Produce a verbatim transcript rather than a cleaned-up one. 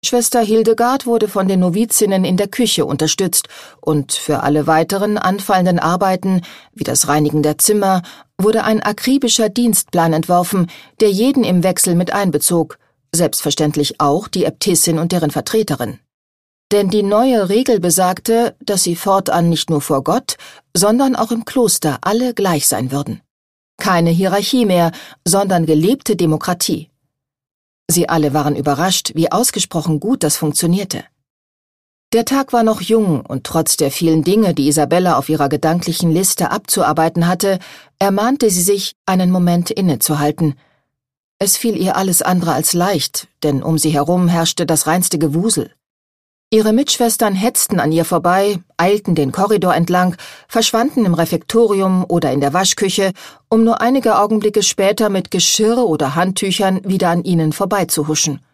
Schwester Hildegard wurde von den Novizinnen in der Küche unterstützt und für alle weiteren anfallenden Arbeiten, wie das Reinigen der Zimmer, wurde ein akribischer Dienstplan entworfen, der jeden im Wechsel mit einbezog, selbstverständlich auch die Äbtissin und deren Vertreterin. Denn die neue Regel besagte, dass sie fortan nicht nur vor Gott, sondern auch im Kloster alle gleich sein würden. Keine Hierarchie mehr, sondern gelebte Demokratie. Sie alle waren überrascht, wie ausgesprochen gut das funktionierte. Der Tag war noch jung und trotz der vielen Dinge, die Isabella auf ihrer gedanklichen Liste abzuarbeiten hatte, ermahnte sie sich, einen Moment innezuhalten. Es fiel ihr alles andere als leicht, denn um sie herum herrschte das reinste Gewusel. Ihre Mitschwestern hetzten an ihr vorbei, eilten den Korridor entlang, verschwanden im Refektorium oder in der Waschküche, um nur einige Augenblicke später mit Geschirr oder Handtüchern wieder an ihnen vorbeizuhuschen.